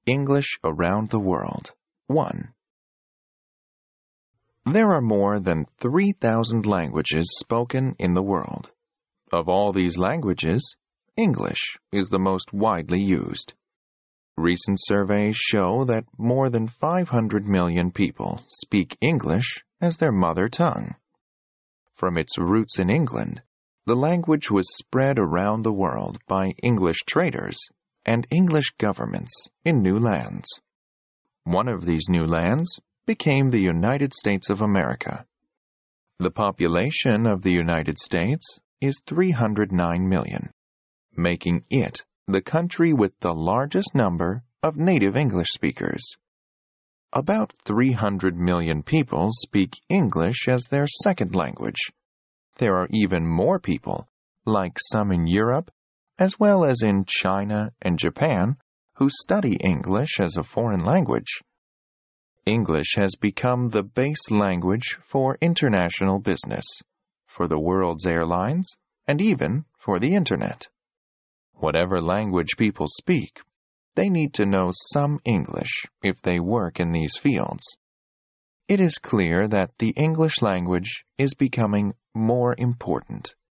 English Around the World. 1. There are more than 3,000 languages spoken in the world. Of all these languages, English is the most widely used. Recent surveys show that more than 500 million people speak English as their mother tongue. From its roots in England, the language was spread around the world by English traders and English governments in new lands. One of these new lands became the United States of America. The population of the United States is 309 million, making it the country with the largest number of native English speakers. About 300 million people speak English as their second language. There are even more people, like some in Europe, as well as in China and Japan, who study English as a foreign language. English has become the base language for international business, for the world's airlines, and even for the Internet. Whatever language people speak, they need to know some English if they work in these fields. It is clear that the English language is becoming more important